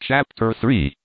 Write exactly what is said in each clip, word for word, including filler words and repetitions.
Chapter three.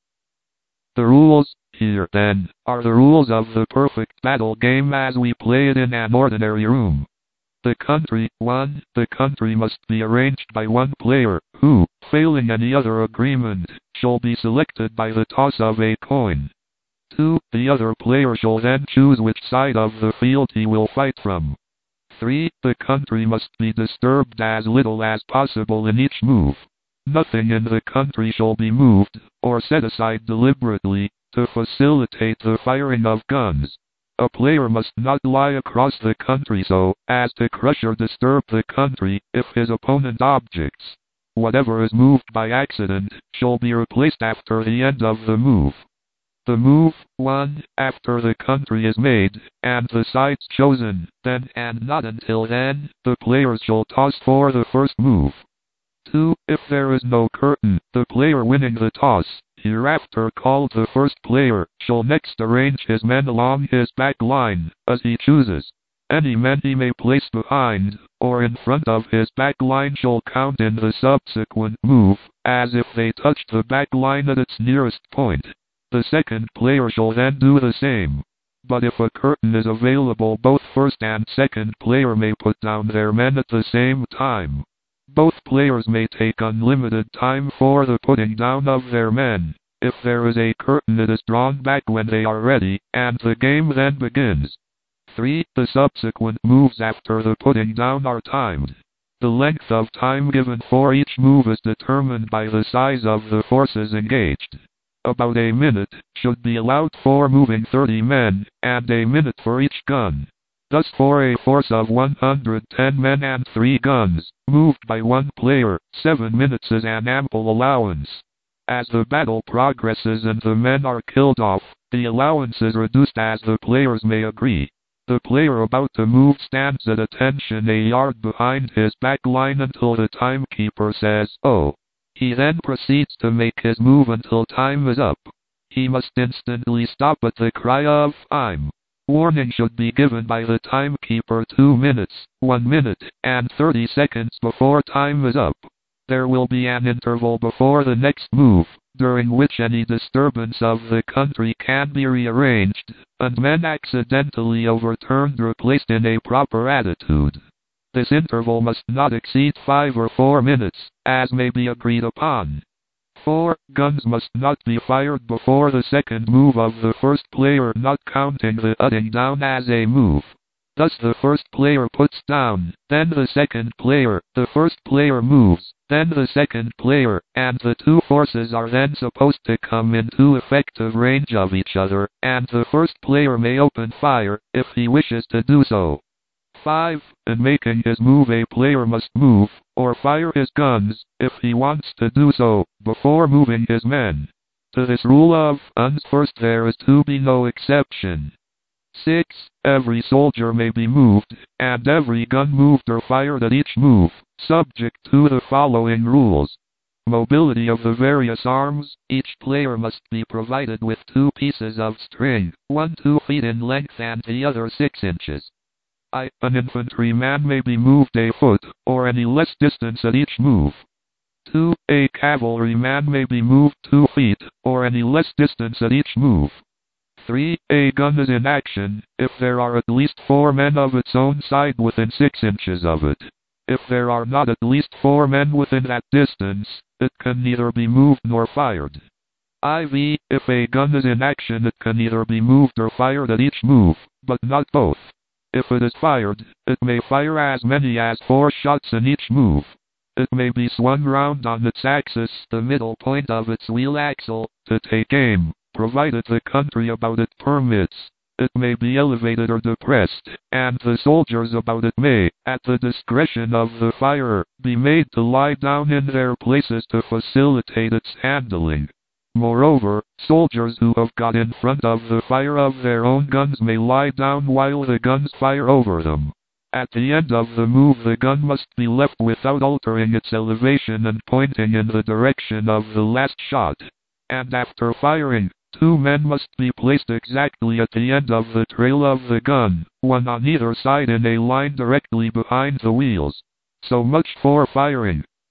The rules, here then, are the rules of the perfect battle game as we play it in an ordinary room. The country, one. The country must be arranged by one player, who, failing any other agreement, shall be selected by the toss of a coin. two. The other player shall then choose which side of the field he will fight from. three. The country must be disturbed as little as possible in each move. Nothing in the country shall be moved, or set aside deliberately, to facilitate the firing of guns. A player must not lie across the country so as to crush or disturb the country if his opponent objects. Whatever is moved by accident shall be replaced after the end of the move. The move, one. After the country is made, and the sides chosen, then and not until then, the players shall toss for the first move. two. If there is no curtain, the player winning the toss, hereafter called the first player, shall next arrange his men along his back line, as he chooses. Any men he may place behind, or in front of his back line shall count in the subsequent move, as if they touched the back line at its nearest point. The second player shall then do the same. But if a curtain is available, both first and second player may put down their men at the same time. Both players may take unlimited time for the putting down of their men. If there is a curtain, it is drawn back when they are ready, and the game then begins. three. The subsequent moves after the putting down are timed. The length of time given for each move is determined by the size of the forces engaged. About a minute should be allowed for moving thirty men, and a minute for each gun. Thus for a force of one hundred ten men and three guns, moved by one player, seven minutes is an ample allowance. As the battle progresses and the men are killed off, the allowance is reduced as the players may agree. The player about to move stands at attention a yard behind his back line until the timekeeper says, "Oh." He then proceeds to make his move until time is up. He must instantly stop at the cry of "I'm." Warning should be given by the timekeeper two minutes, one minute, and thirty seconds before time is up. There will be an interval before the next move, during which any disturbance of the country can be rearranged, and men accidentally overturned replaced in a proper attitude. This interval must not exceed five or four minutes, as may be agreed upon. four. Guns must not be fired before the second move of the first player, not counting the putting down as a move. Thus the first player puts down, then the second player, the first player moves, then the second player, and the two forces are then supposed to come into effective range of each other, and the first player may open fire, if he wishes to do so. five. In making his move, a player must move, or fire his guns, if he wants to do so, before moving his men. To this rule of guns first there is to be no exception. six. Every soldier may be moved, and every gun moved or fired at each move, subject to the following rules. Mobility of the various arms. Each player must be provided with two pieces of string, one two feet in length and the other six inches. I. An infantryman may be moved a foot, or any less distance at each move. two. A cavalryman may be moved two feet, or any less distance at each move. three. A gun is in action, if there are at least four men of its own side within six inches of it. If there are not at least four men within that distance, it can neither be moved nor fired. four. If a gun is in action, it can either be moved or fired at each move, but not both. If it is fired, it may fire as many as four shots in each move. It may be swung round on its axis, the middle point of its wheel axle, to take aim, provided the country about it permits. It may be elevated or depressed, and the soldiers about it may, at the discretion of the firer, be made to lie down in their places to facilitate its handling. Moreover, soldiers who have got in front of the fire of their own guns may lie down while the guns fire over them. At the end of the move, the gun must be left without altering its elevation and pointing in the direction of the last shot. And after firing, two men must be placed exactly at the end of the trail of the gun, one on either side in a line directly behind the wheels. So much for firing.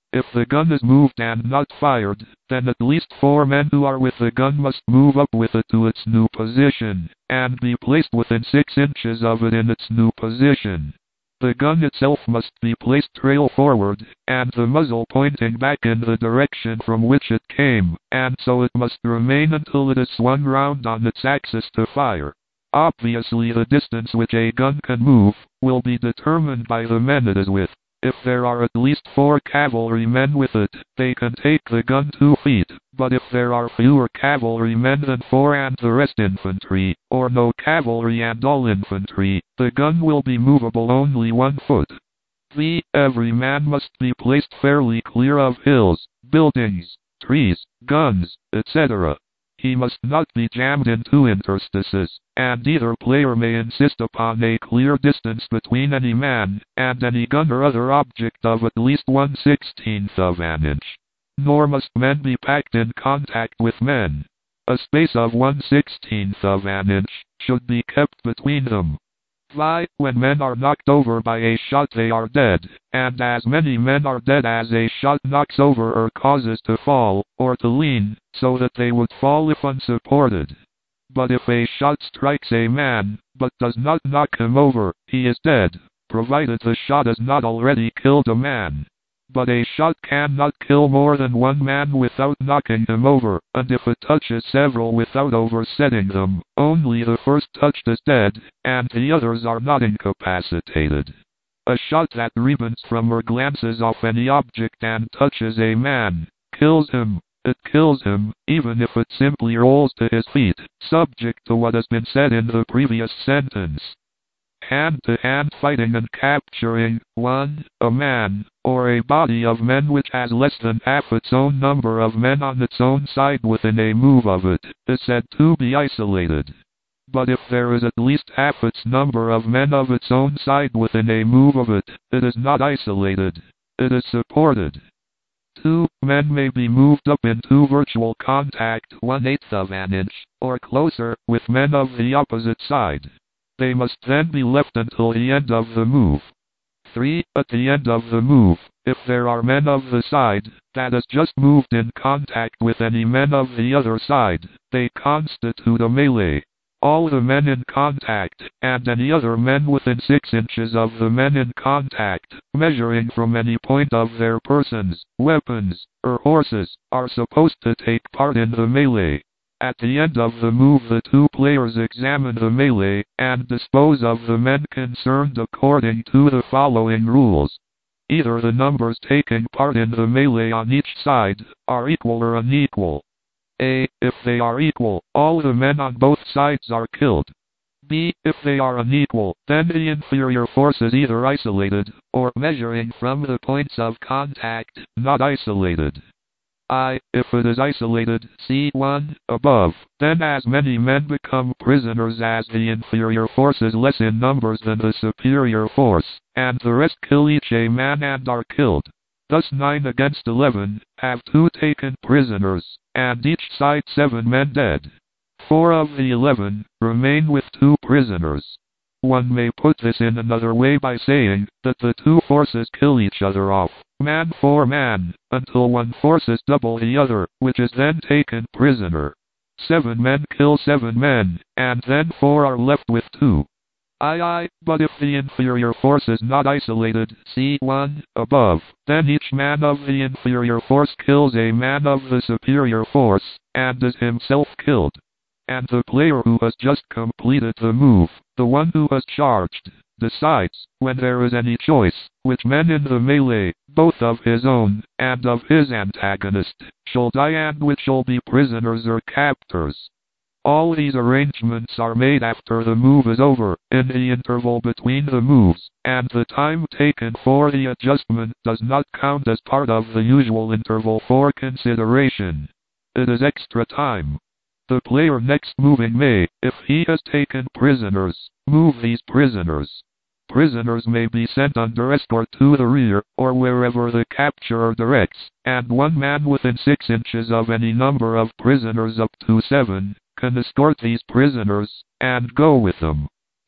If the gun is moved and not fired, then at least four men who are with the gun must move up with it to its new position, and be placed within six inches of it in its new position. The gun itself must be placed trail forward, and the muzzle pointing back in the direction from which it came, and so it must remain until it is swung round on its axis to fire. Obviously, the distance which a gun can move will be determined by the men it is with. If there are at least four cavalrymen with it, they can take the gun two feet, but if there are fewer cavalrymen than four and the rest infantry, or no cavalry and all infantry, the gun will be movable only one foot. V. Every man must be placed fairly clear of hills, buildings, trees, guns, et cetera. He must not be jammed into interstices, and either player may insist upon a clear distance between any man and any gun or other object of at least one sixteenth of an inch. Nor must men be packed in contact with men. A space of one sixteenth of an inch should be kept between them. Why, when men are knocked over by a shot they are dead, and as many men are dead as a shot knocks over or causes to fall, or to lean, so that they would fall if unsupported. But if a shot strikes a man, but does not knock him over, he is dead, provided the shot has not already killed a man. But a shot cannot kill more than one man without knocking him over, and if it touches several without oversetting them, only the first touched is dead, and the others are not incapacitated. A shot that rebounds from or glances off any object and touches a man, kills him. It kills him, even if it simply rolls to his feet, subject to what has been said in the previous sentence. Hand-to-hand fighting and capturing, one, a man, or a body of men which has less than half its own number of men on its own side within a move of it, is said to be isolated. But if there is at least half its number of men of its own side within a move of it, it is not isolated. It is supported. Two men may be moved up into virtual contact one-eighth of an inch, or closer, with men of the opposite side. They must then be left until the end of the move. three. At the end of the move, if there are men of the side that has just moved in contact with any men of the other side, they constitute a melee. All the men in contact, and any other men within six inches of the men in contact, measuring from any point of their persons, weapons, or horses, are supposed to take part in the melee. At the end of the move the two players examine the melee, and dispose of the men concerned according to the following rules. Either the numbers taking part in the melee on each side are equal or unequal. A. If they are equal, all the men on both sides are killed. B. If they are unequal, then the inferior force is either isolated, or measuring from the points of contact, not isolated. I. If it is isolated, see one, above, then as many men become prisoners as the inferior force is less in numbers than the superior force, and the rest kill each a man and are killed. Thus nine against eleven, have two taken prisoners, and each side seven men dead. Four of the eleven remain with two prisoners. One may put this in another way by saying that the two forces kill each other off, man for man, until one force is double the other, which is then taken prisoner. Seven men kill seven men, and then four are left with two. Aye aye, but if the inferior force is not isolated, see one, above, then each man of the inferior force kills a man of the superior force, and is himself killed. And the player who has just completed the move, the one who has charged, decides, when there is any choice, which men in the melee, both of his own, and of his antagonist, shall die and which shall be prisoners or captors. All these arrangements are made after the move is over, in the interval between the moves, and the time taken for the adjustment does not count as part of the usual interval for consideration. It is extra time. The player next moving may, if he has taken prisoners, move these prisoners. Prisoners may be sent under escort to the rear, or wherever the capturer directs, and one man within six inches of any number of prisoners up to seven, can escort these prisoners, and go with them.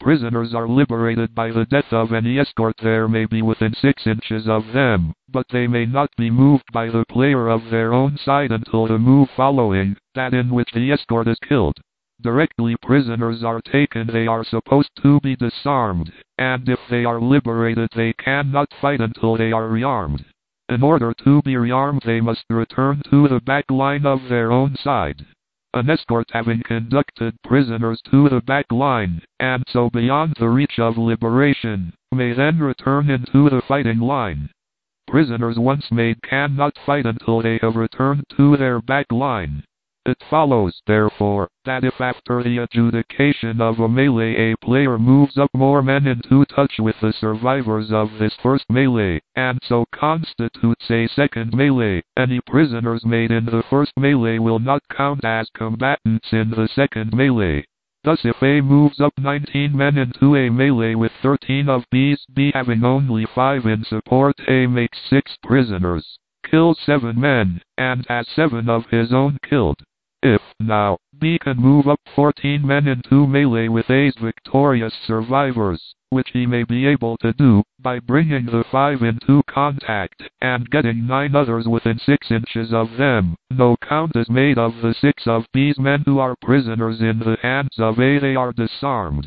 prisoners are liberated by the death of any escort there may be within six inches of them, but they may not be moved by the player of their own side until the move following, that in which the escort is killed. Directly prisoners are taken they are supposed to be disarmed, and if they are liberated they cannot fight until they are rearmed. In order to be rearmed they must return to the back line of their own side. An escort having conducted prisoners to the back line, and so beyond the reach of liberation, may then return into the fighting line. Prisoners once made cannot fight until they have returned to their back line. It follows, therefore, that if after the adjudication of a melee a player moves up more men into touch with the survivors of this first melee, and so constitutes a second melee, any prisoners made in the first melee will not count as combatants in the second melee. Thus if A moves up nineteen men into a melee with thirteen of B's, B having only five in support, A makes six prisoners, kills seven men, and has seven of his own killed. If, now, B can move up fourteen men into melee with A's victorious survivors, which he may be able to do, by bringing the five into contact, and getting nine others within six inches of them, no count is made of the six of B's men who are prisoners in the hands of A. They are disarmed.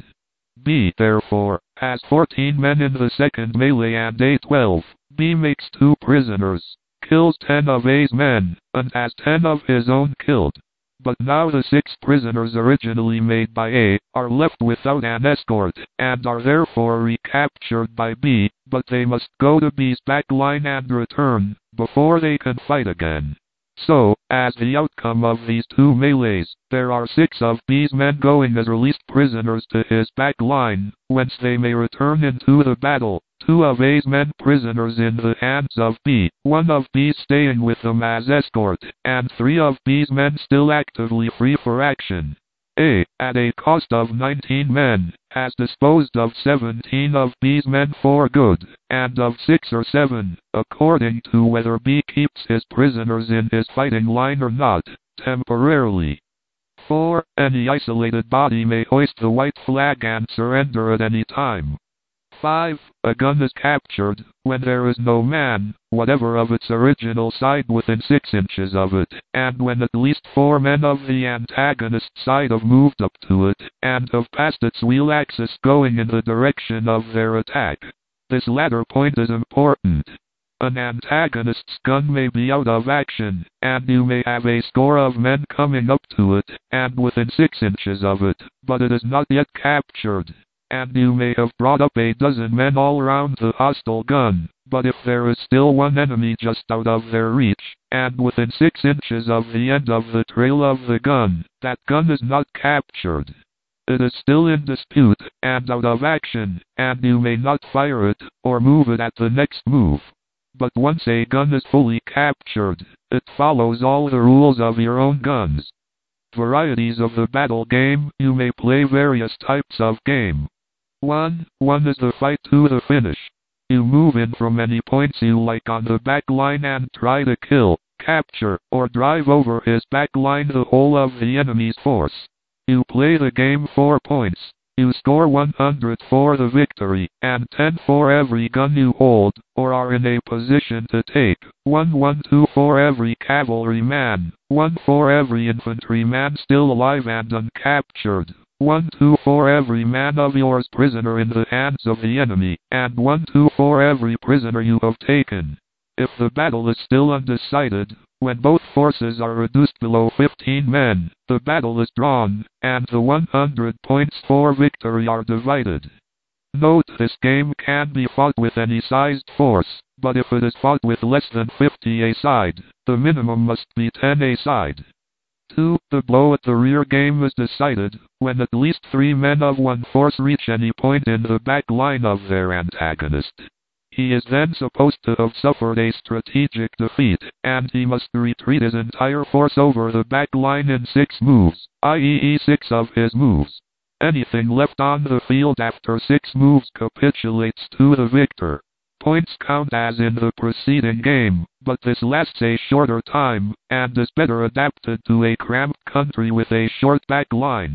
B, therefore, has fourteen men in the second melee and A twelve. B makes two prisoners, kills ten of A's men, and has ten of his own killed. But now the six prisoners originally made by A are left without an escort, and are therefore recaptured by B, but they must go to B's back line and return, before they can fight again. So, as the outcome of these two melees, there are six of B's men going as released prisoners to his back line, whence they may return into the battle, two of A's men prisoners in the hands of B, one of B's staying with them as escort, and three of B's men still actively free for action. A, at a cost of nineteen men, has disposed of seventeen of B's men for good, and of six or seven, according to whether B keeps his prisoners in his fighting line or not, temporarily. four. Any isolated body may hoist the white flag and surrender at any time. five. A gun is captured when there is no man, whatever of its original side within six inches of it, and when at least four men of the antagonist side have moved up to it, and have passed its wheel axis going in the direction of their attack. This latter point is important. An antagonist's gun may be out of action, and you may have a score of men coming up to it, and within six inches of it, but it is not yet captured. And you may have brought up a dozen men all round the hostile gun, but if there is still one enemy just out of their reach, and within six inches of the end of the trail of the gun, that gun is not captured. It is still in dispute, and out of action, and you may not fire it, or move it at the next move. But once a gun is fully captured, it follows all the rules of your own guns. Varieties of the battle game. You may play various types of game. one. one is the fight to the finish. You move in from any points you like on the back line and try to kill, capture, or drive over his back line the whole of the enemy's force. You play the game for points. You score one hundred for the victory, and ten for every gun you hold, or are in a position to take, one twelve for every cavalryman, one for every infantryman still alive and uncaptured, one two for every man of yours prisoner in the hands of the enemy, and one two for every prisoner you have taken. If the battle is still undecided, when both forces are reduced below fifteen men, the battle is drawn, and the one hundred points for victory are divided. Note, this game can be fought with any sized force, but if it is fought with less than fifty a side, the minimum must be ten a side. two. The blow at the rear game is decided when at least three men of one force reach any point in the back line of their antagonist. He is then supposed to have suffered a strategic defeat, and he must retreat his entire force over the back line in six moves, that is six of his moves. Anything left on the field after six moves capitulates to the victor. Points count as in the preceding game, but this lasts a shorter time, and is better adapted to a cramped country with a short back line.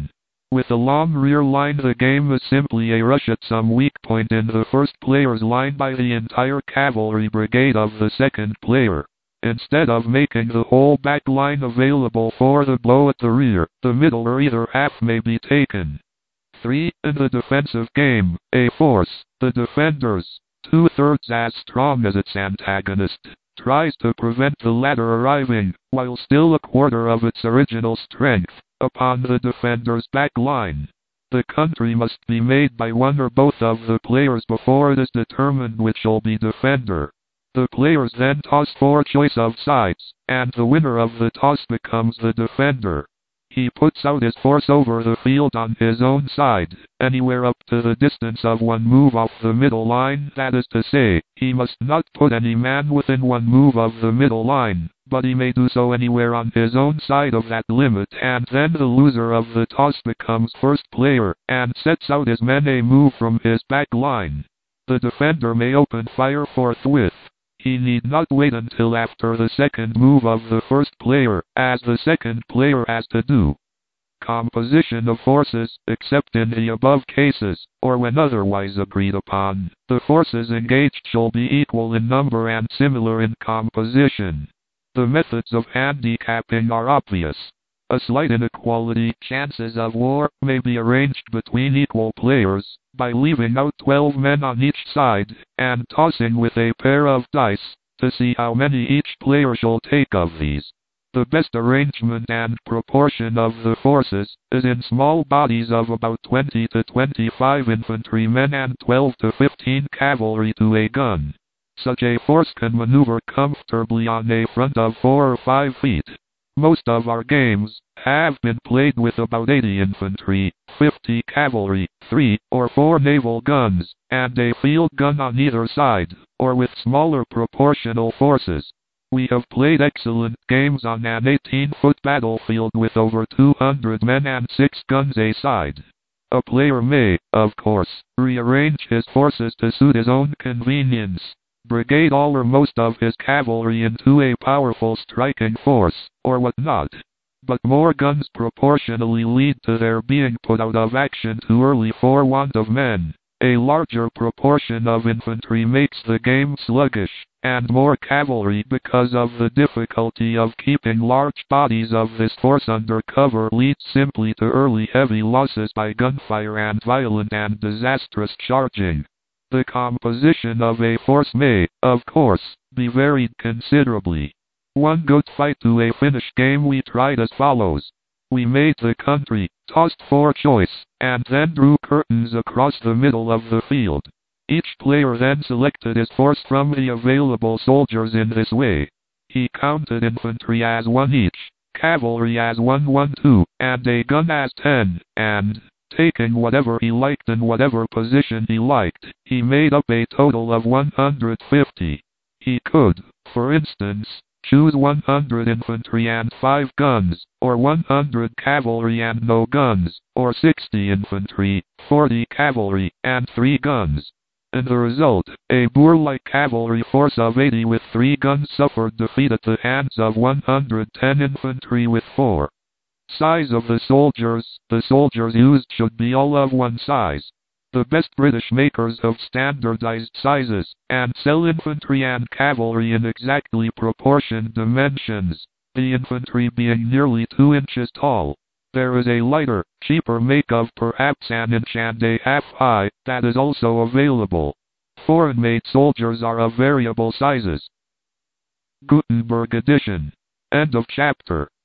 With a long rear line, the game is simply a rush at some weak point in the first player's line by the entire cavalry brigade of the second player. Instead of making the whole back line available for the blow at the rear, the middle or either half may be taken. three. In the defensive game, a force, the defenders, two-thirds as strong as its antagonist, tries to prevent the latter arriving, while still a quarter of its original strength, upon the defender's back line. The country must be made by one or both of the players before it is determined which shall be defender. The players then toss for choice of sides, and the winner of the toss becomes the defender. He puts out his force over the field on his own side, anywhere up to the distance of one move off the middle line. That is to say, he must not put any man within one move of the middle line, but he may do so anywhere on his own side of that limit, and then the loser of the toss becomes first player, and sets out his men a move from his back line. The defender may open fire forthwith. He need not wait until after the second move of the first player, as the second player has to do. Composition of forces, except in the above cases, or when otherwise agreed upon, the forces engaged shall be equal in number and similar in composition. The methods of handicapping are obvious. A slight inequality, chances of war, may be arranged between equal players, by leaving out twelve men on each side, and tossing with a pair of dice, to see how many each player shall take of these. The best arrangement and proportion of the forces, is in small bodies of about twenty to twenty-five infantrymen and twelve to fifteen cavalry to a gun. Such a force can maneuver comfortably on a front of four or five feet. Most of our games have been played with about eighty infantry, fifty cavalry, three or four naval guns, and a field gun on either side, or with smaller proportional forces. We have played excellent games on an eighteen-foot battlefield with over two hundred men and six guns a side. A player may, of course, rearrange his forces to suit his own convenience. Brigade all or most of his cavalry into a powerful striking force, or what not. But more guns proportionally lead to their being put out of action too early for want of men. A larger proportion of infantry makes the game sluggish, and more cavalry because of the difficulty of keeping large bodies of this force under cover leads simply to early heavy losses by gunfire and violent and disastrous charging. The composition of a force may, of course, be varied considerably. One good fight to a finished game we tried as follows. We made the country, tossed for choice, and then drew curtains across the middle of the field. Each player then selected his force from the available soldiers in this way. He counted infantry as one each, cavalry as one one two, and a gun as ten, and, taking whatever he liked in whatever position he liked, he made up a total of one hundred fifty. He could, for instance, choose one hundred infantry and five guns, or one hundred cavalry and no guns, or sixty infantry, forty cavalry, and three guns. In the result, a boor-like cavalry force of eighty with three guns suffered defeat at the hands of one hundred ten infantry with four. Size of the soldiers. The soldiers used should be all of one size. The best British makers have standardized sizes, and sell infantry and cavalry in exactly proportioned dimensions, the infantry being nearly two inches tall. There is a lighter, cheaper make of perhaps an inch and a half high, that is also available. Foreign-made soldiers are of variable sizes. Gutenberg edition. End of chapter.